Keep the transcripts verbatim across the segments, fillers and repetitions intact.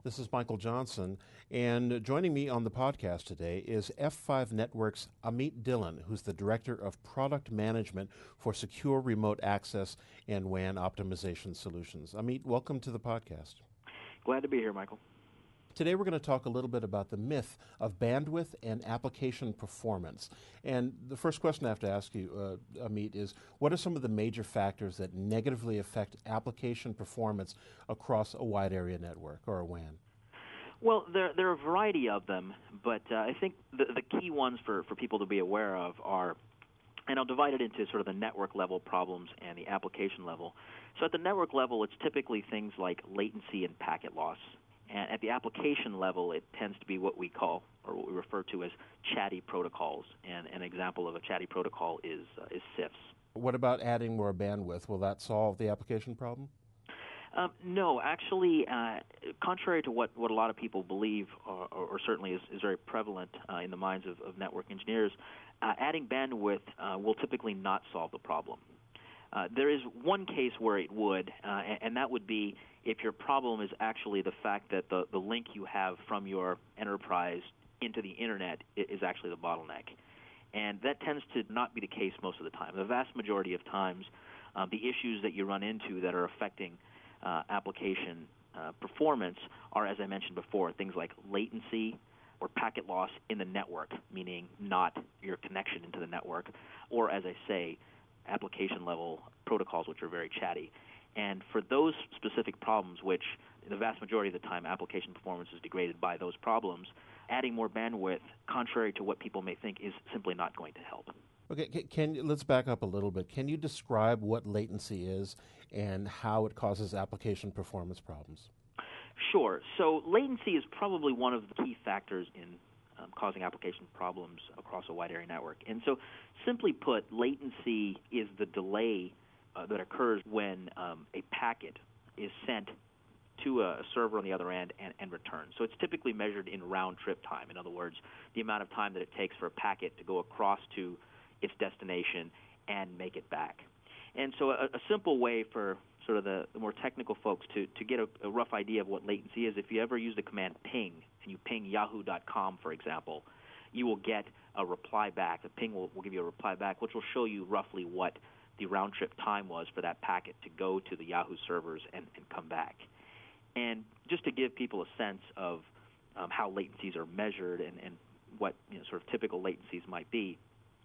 This is Michael Johnson, and joining me on the podcast today is F five Network's Amit Dhillon, who's the Director of Product Management for Secure Remote Access and W A N Optimization Solutions. Amit, welcome to the podcast. Glad to be here, Michael. Today we're going to talk a little bit about the myth of bandwidth and application performance. And the first question I have to ask you, uh, Amit, is what are some of the major factors that negatively affect application performance across a wide area network or a W A N? Well, there, there are a variety of them, but uh, I think the, the key ones for, for people to be aware of are, and I'll divide it into sort of the network level problems and the application level. So at the network level, it's typically things like latency and packet loss. And at the application level, it tends to be what we call, or what we refer to as chatty protocols. And an example of a chatty protocol is uh, is C I Fs. What about adding more bandwidth? Will that solve the application problem? Um, no, actually, uh, contrary to what, what a lot of people believe, or, or, or certainly is, is very prevalent uh, in the minds of, of network engineers, uh, adding bandwidth uh, will typically not solve the problem. Uh, there is one case where it would, uh, and, and that would be if your problem is actually the fact that the, the link you have from your enterprise into the Internet is actually the bottleneck. And that tends to not be the case most of the time. The vast majority of times, uh, the issues that you run into that are affecting uh, application uh, performance are, as I mentioned before, things like latency or packet loss in the network, meaning not your connection into the network, or, as I say, application-level protocols, which are very chatty. And for those specific problems, which the vast majority of the time application performance is degraded by those problems, adding more bandwidth, contrary to what people may think, is simply not going to help. Okay, can, can let's back up a little bit. Can you describe what latency is and how it causes application performance problems? Sure. So latency is probably one of the key factors in Um, causing application problems across a wide area network. And so, simply put, latency is the delay uh, that occurs when um, a packet is sent to a server on the other end and, and returned. So it's typically measured in round-trip time. In other words, the amount of time that it takes for a packet to go across to its destination and make it back. And so a, a simple way for sort of the, the more technical folks to, to get a, a rough idea of what latency is, if you ever use the command ping, and you ping yahoo dot com, for example, you will get a reply back. The ping will, will give you a reply back, which will show you roughly what the round-trip time was for that packet to go to the Yahoo servers and, and come back. And just to give people a sense of um, how latencies are measured and, and what you know, sort of typical latencies might be,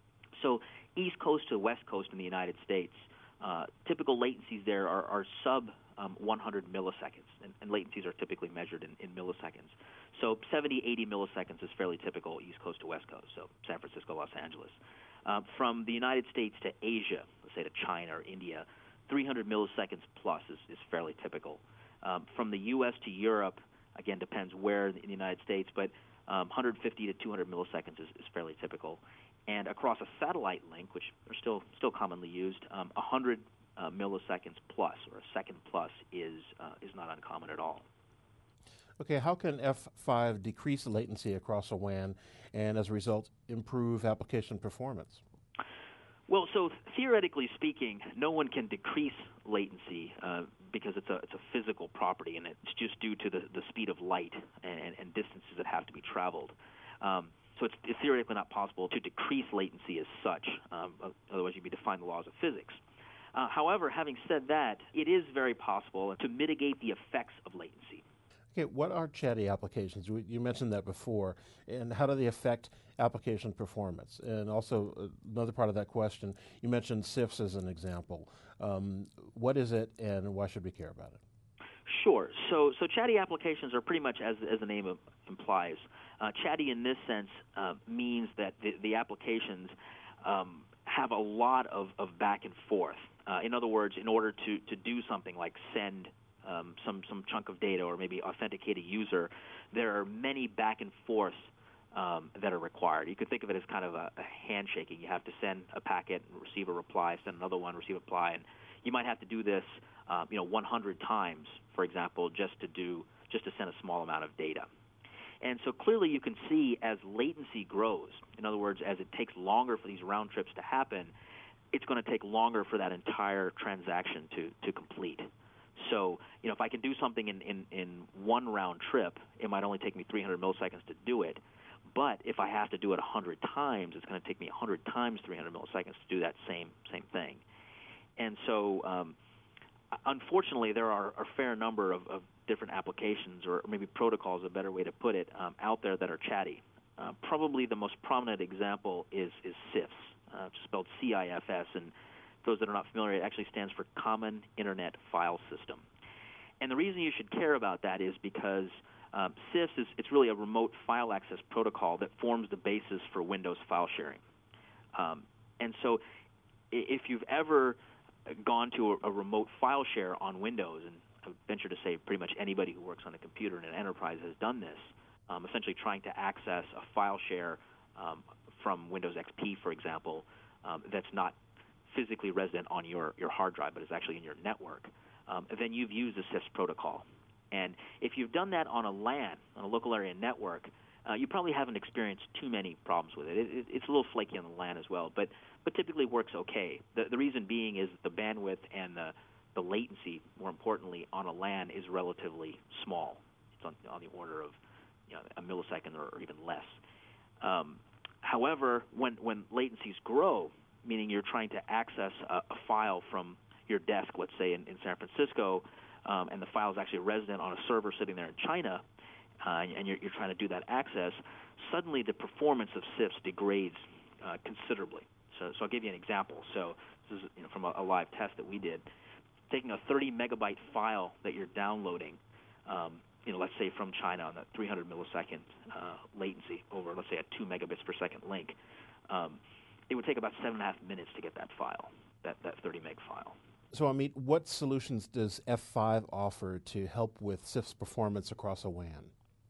so East Coast to West Coast in the United States, uh, typical latencies there are, are sub um, one hundred milliseconds, and, and latencies are typically measured in, in milliseconds. So seventy, eighty milliseconds is fairly typical East Coast to West Coast, so San Francisco, Los Angeles. Uh, from the United States to Asia, let's say to China or India, three hundred milliseconds plus is, is fairly typical. Um, from the U S to Europe, again, depends where in the United States, but um, one hundred fifty to two hundred milliseconds is, is fairly typical. And across a satellite link, which are still still commonly used, um, one hundred uh, milliseconds plus, or a second plus, is uh, is not uncommon at all. Okay, how can F five decrease latency across a W A N and, as a result, improve application performance? Well, so theoretically speaking, no one can decrease latency uh, because it's a it's a physical property, and it's just due to the, the speed of light and, and, and distances that have to be traveled. Um, so it's, it's theoretically not possible to decrease latency as such. Um, otherwise, you'd be defying the laws of physics. Uh, however, having said that, it is very possible to mitigate the effects of latency. Okay, what are chatty applications? You mentioned that before, and how do they affect application performance? And also, uh, another part of that question, you mentioned C I Fs as an example. Um, what is it, and why should we care about it? Sure. So, so chatty applications are pretty much, as as the name implies, uh, chatty in this sense uh, means that the, the applications um, have a lot of, of back and forth. Uh, in other words, in order to, to do something like send Um, some some chunk of data or maybe authenticate a user, there are many back and forth um, that are required. You could think of it as kind of a, a handshaking. You have to send a packet and receive a reply, send another one, receive a reply, and you might have to do this, um, you know, one hundred times, for example, just to do just to send a small amount of data. And so clearly you can see as latency grows, in other words, as it takes longer for these round trips to happen, it's going to take longer for that entire transaction to, to complete. So, you know, if I can do something in, in, in one round trip, it might only take me three hundred milliseconds to do it. But if I have to do it one hundred times, it's going to take me one hundred times three hundred milliseconds to do that same same thing. And so, um, unfortunately, there are a fair number of, of different applications, or maybe protocols, a better way to put it, um, out there that are chatty. Uh, probably the most prominent example is, is C I F S, uh, spelled C I F S, and those that are not familiar, it actually stands for Common Internet File System. And the reason you should care about that is because um, C I F S is it's really a remote file access protocol that forms the basis for Windows file sharing. Um, and so if you've ever gone to a, a remote file share on Windows, and I would venture to say pretty much anybody who works on a computer in an enterprise has done this, um, essentially trying to access a file share um, from Windows X P, for example, um, that's not physically resident on your, your hard drive, but is actually in your network, um, then you've used the C I F S protocol. And if you've done that on a LAN, on a local area network, uh, you probably haven't experienced too many problems with it. It, it. It's a little flaky on the LAN as well, but but typically works okay. The, the reason being is the bandwidth and the, the latency, more importantly, on a LAN is relatively small. It's on, on the order of you know, a millisecond or, or even less. Um, however, when, when latencies grow, meaning you're trying to access a, a file from your desk, let's say in, in San Francisco, um, and the file is actually resident on a server sitting there in China, uh, and you're, you're trying to do that access, suddenly the performance of C I F S degrades uh, considerably. So, so I'll give you an example. So this is you know, from a, a live test that we did. Taking a thirty megabyte file that you're downloading, um, you know, let's say from China on a three hundred millisecond uh, latency over, let's say, a two megabits per second link, um, it would take about seven and a half minutes to get that file, that, that thirty meg file. So, Amit, what solutions does F five offer to help with C I F S performance across a W A N?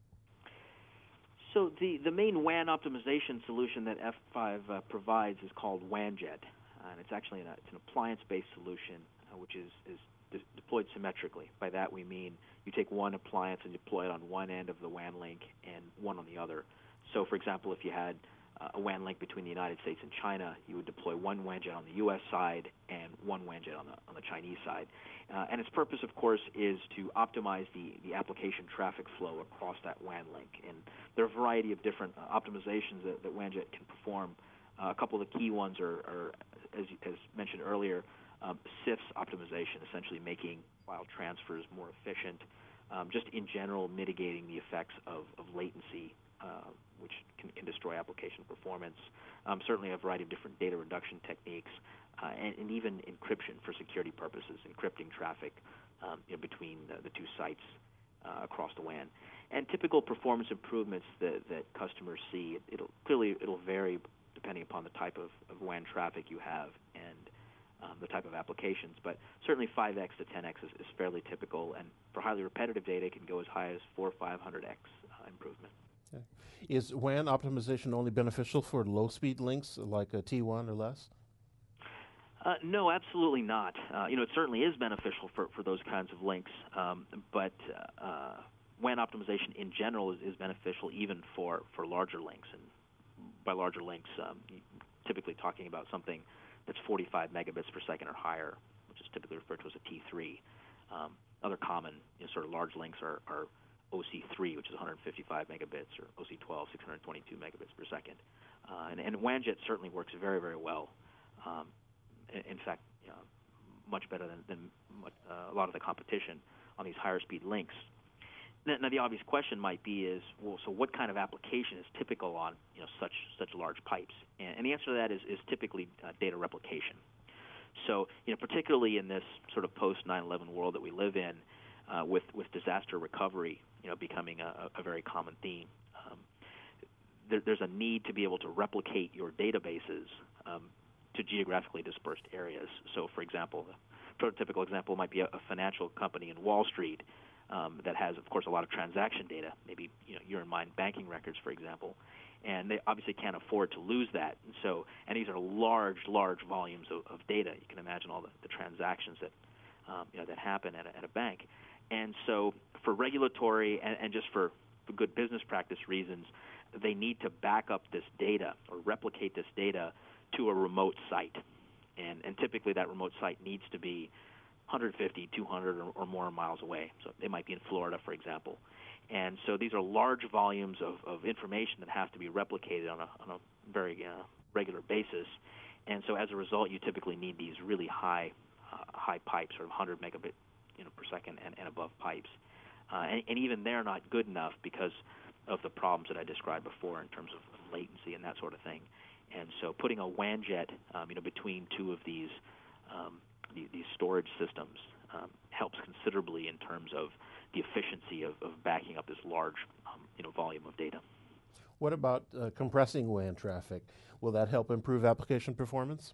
So the, the main W A N optimization solution that F five uh, provides is called WANjet, uh, and it's actually an, it's an appliance-based solution uh, which is, is de- deployed symmetrically. By that we mean you take one appliance and deploy it on one end of the W A N link and one on the other. So, for example, if you had uh, a W A N link between the United States and China, you would deploy one WANjet on the U S side and one WANjet on the, on the Chinese side. Uh, and its purpose, of course, is to optimize the, the application traffic flow across that W A N link. And there are a variety of different uh, optimizations that, that WANjet can perform. Uh, a couple of the key ones are, are as, as mentioned earlier, um, C I F S optimization, essentially making file transfers more efficient, um, just in general mitigating the effects of, of latency, uh, which can, can destroy application performance, um, certainly a variety of different data reduction techniques, uh, and, and even encryption for security purposes, encrypting traffic um, you know, between the, the two sites uh, across the W A N. And typical performance improvements that, that customers see, it, it'll clearly it'll vary depending upon the type of, of W A N traffic you have and um, the type of applications, but certainly five x to ten x is, is fairly typical, and for highly repetitive data, it can go as high as four or five hundred x uh, improvement. Okay. Is W A N optimization only beneficial for low-speed links like a T one or less? Uh, no, absolutely not. Uh, you know, it certainly is beneficial for, for those kinds of links, um, but uh, W A N optimization in general is, is beneficial even for, for larger links. And by larger links, um, typically talking about something that's forty-five megabits per second or higher, which is typically referred to as a T three. Um, other common you know, sort of large links are, are O C three, which is one hundred fifty-five megabits, or O C twelve, six hundred twenty-two megabits per second. Uh, and, and WANjet certainly works very, very well. Um, in, in fact, you know, much better than, than much, uh, a lot of the competition on these higher speed links. Now, now, the obvious question might be is, well, so what kind of application is typical on you know such such large pipes? And, and the answer to that is, is typically uh, data replication. So, you know, particularly in this sort of post nine eleven world that we live in, uh, with with disaster recovery, you know, becoming a, a very common theme, um, there, there's a need to be able to replicate your databases um, to geographically dispersed areas. So, for example, the prototypical example might be a, a financial company in Wall Street um, that has, of course, a lot of transaction data, maybe you know your and mine banking records, for example. And they obviously can't afford to lose that. And so, and these are large, large volumes of, of data. You can imagine all the, the transactions that um, you know that happen at a, at a bank. And so, for regulatory and, and just for, for good business practice reasons, they need to back up this data or replicate this data to a remote site. And, and typically, that remote site needs to be hundred fifty, two hundred, or, or more miles away. So they might be in Florida, for example. And so these are large volumes of, of information that have to be replicated on a, on a very uh, regular basis. And so as a result, you typically need these really high uh, high pipes, sort of one hundred megabit you know, per second and, and above pipes. Uh, and, and even they're not good enough because of the problems that I described before in terms of latency and that sort of thing. And so putting a WANjet um, you know, between two of these, um, these, these storage systems um, helps considerably in terms of the efficiency of, of backing up this large um, you know, volume of data. What about uh, compressing W A N traffic? Will that help improve application performance?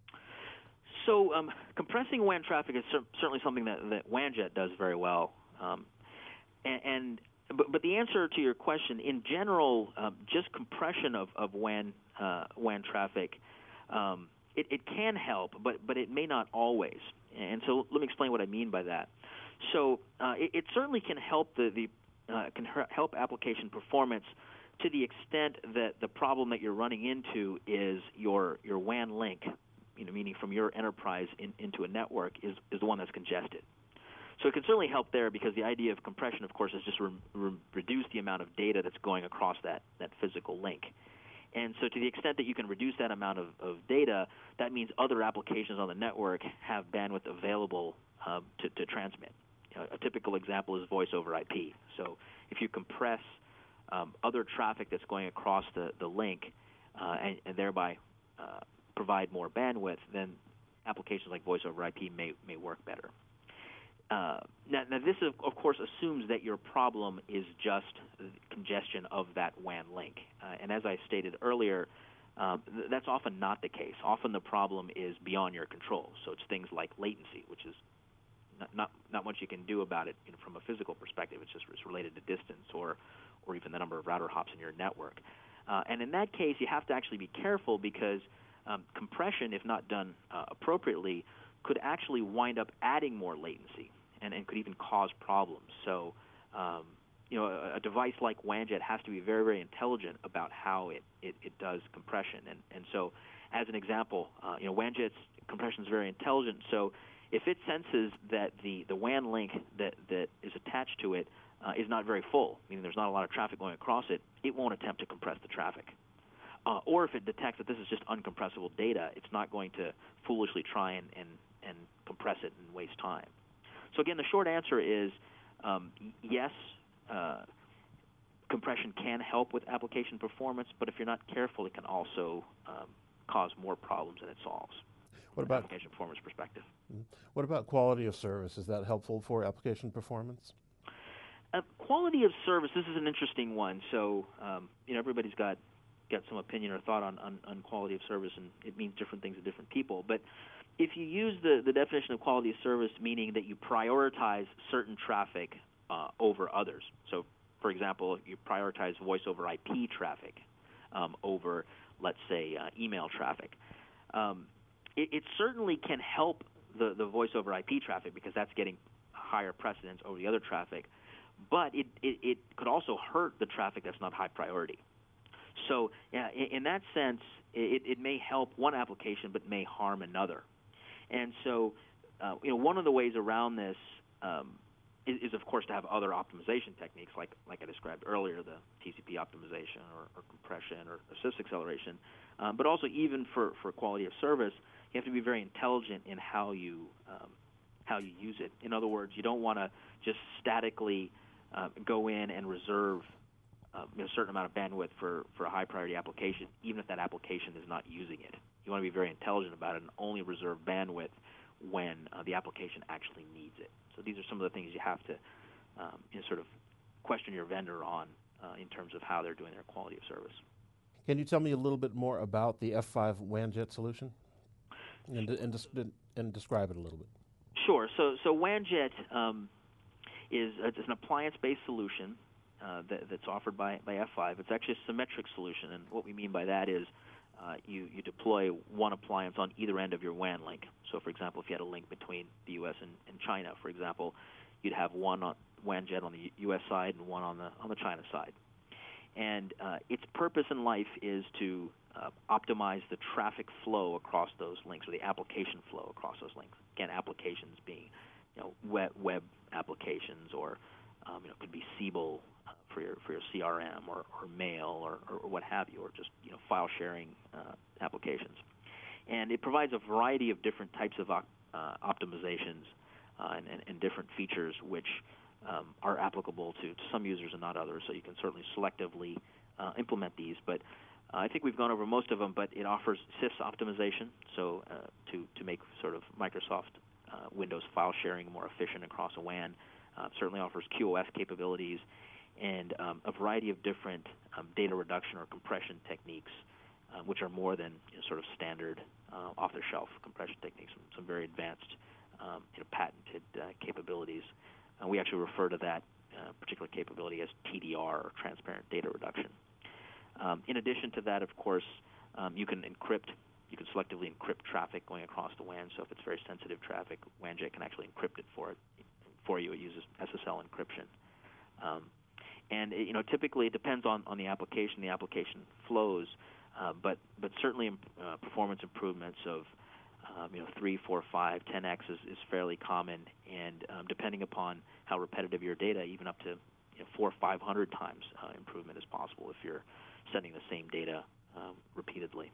So um, compressing W A N traffic is cer- certainly something that, that WANjet does very well. Um, and, and but, but the answer to your question, in general, um, just compression of, of W A N, uh, W A N traffic, um, it, it can help, but, but it may not always. And so let me explain what I mean by that. So uh, it, it certainly can help the, the uh, can help application performance to the extent that the problem that you're running into is your your W A N link, you know, meaning from your enterprise in, into a network, is, is the one that's congested. So it can certainly help there because the idea of compression, of course, is just re- re- reduce the amount of data that's going across that, that physical link. And so to the extent that you can reduce that amount of, of data, that means other applications on the network have bandwidth available uh, to, to transmit. You know, a typical example is voice over I P. So if you compress um, other traffic that's going across the, the link uh, and, and thereby uh, provide more bandwidth, then applications like voice over I P may, may work better. Uh, now, now, this, of, of course, assumes that your problem is just congestion of that W A N link. Uh, and as I stated earlier, uh, th- that's often not the case. Often the problem is beyond your control. So it's things like latency, which is not not, not much you can do about it you know, from a physical perspective. It's just it's related to distance or, or even the number of router hops in your network. Uh, and in that case, you have to actually be careful because um, compression, if not done uh, appropriately, could actually wind up adding more latency. And, and could even cause problems. So, um, you know, a, a device like WANjet has to be very, very intelligent about how it, it, it does compression. And, and so, as an example, uh, you know, WANJet's compression is very intelligent. So, if it senses that the, the W A N link that, that is attached to it uh, is not very full, meaning there's not a lot of traffic going across it, it won't attempt to compress the traffic. Uh, or if it detects that this is just uncompressible data, it's not going to foolishly try and, and, and compress it and waste time. So again, the short answer is um, yes, uh, compression can help with application performance, but if you're not careful, it can also um, cause more problems than it solves. What from about an application performance perspective? What about quality of service? Is that helpful for application performance? Uh, quality of service. This is an interesting one. So um, you know, everybody's got got some opinion or thought on, on, on quality of service, and it means different things to different people. But if you use the, the definition of quality of service, meaning that you prioritize certain traffic uh, over others. So, for example, you prioritize voice over I P traffic um, over, let's say, uh, email traffic. Um, it, it certainly can help the, the voice over I P traffic because that's getting higher precedence over the other traffic. But it, it, it could also hurt the traffic that's not high priority. So, yeah, in, in that sense, it, it may help one application but may harm another. And so, uh, you know, one of the ways around this um, is, is, of course, to have other optimization techniques, like like I described earlier, the T C P optimization or, or compression or assist acceleration. Um, but also, even for, for quality of service, you have to be very intelligent in how you um, how you use it. In other words, you don't want to just statically uh, go in and reserve uh, a certain amount of bandwidth for, for a high priority application, even if that application is not using it. You want to be very intelligent about it and only reserve bandwidth when uh, the application actually needs it. So these are some of the things you have to um, you know, sort of question your vendor on uh, in terms of how they're doing their quality of service. Can you tell me a little bit more about the F five WANjet solution and, and, and describe it a little bit? Sure. So, so WANjet um, is it's an appliance-based solution uh, that, that's offered by, by F five. It's actually a symmetric solution, and what we mean by that is Uh, you, you deploy one appliance on either end of your W A N link. So, for example, if you had a link between the U S and, and China, for example, you'd have one on WANjet on the U S side and one on the on the China side. And uh, its purpose in life is to uh, optimize the traffic flow across those links, or the application flow across those links. Again, applications being, you know, web, web applications, or um, you know, could be Siebel uh, for your for your C R M, or, or mail, or, or what have you, or just, you know, file sharing uh, applications. And it provides a variety of different types of uh, optimizations uh, and, and, and different features which um, are applicable to, to some users and not others. So you can certainly selectively uh, implement these. But uh, I think we've gone over most of them. But it offers S I Fs optimization, so uh, to to make sort of Microsoft uh, Windows file sharing more efficient across a W A N. Uh, certainly offers Q o S capabilities and um, a variety of different um, data reduction or compression techniques, uh, which are more than, you know, sort of standard uh, off-the-shelf compression techniques. Some, some very advanced, um, you know, patented uh, capabilities. Uh, we actually refer to that uh, particular capability as T D R, or transparent data reduction. Um, in addition to that, of course, um, you can encrypt. You can selectively encrypt traffic going across the W A N. So if it's very sensitive traffic, WANjet can actually encrypt it for it. For you, it uses S S L encryption. Um, and it, you know, typically it depends on, on the application, the application flows, uh, but but certainly uh, performance improvements of um, you know three, four, five, ten x is, is fairly common, and um, depending upon how repetitive your data, even up to, you know, four, five hundred times uh, improvement is possible if you're sending the same data um, repeatedly.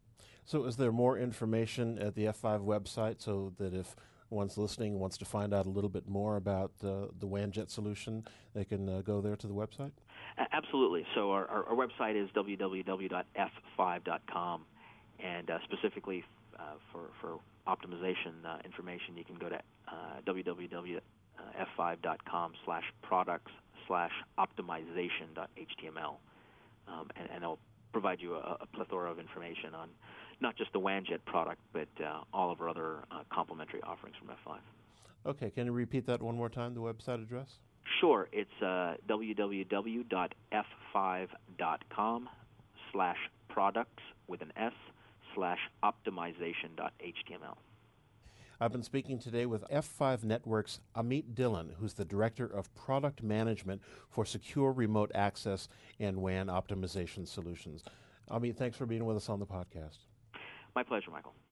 So, is there more information at the F five website, so that if one's listening wants to find out a little bit more about uh, the WANjet solution, they can uh, go there to the website? A- absolutely. So our, our, our website is w w w dot f five dot com, and uh, specifically uh, for, for optimization uh, information, you can go to uh, w w w dot f five dot com slash products slash optimization dot h t m l, um, and, and it'll provide you a, a plethora of information on not just the WANjet product, but uh, all of our other uh, complementary offerings from F five. Okay, can you repeat that one more time, the website address? Sure, it's uh, w w w dot f five dot com slash products with an S slash optimization dot h t m l. I've been speaking today with F five Network's Amit Dhillon, who's the Director of Product Management for Secure Remote Access and W A N Optimization Solutions. Amit, thanks for being with us on the podcast. My pleasure, Michael.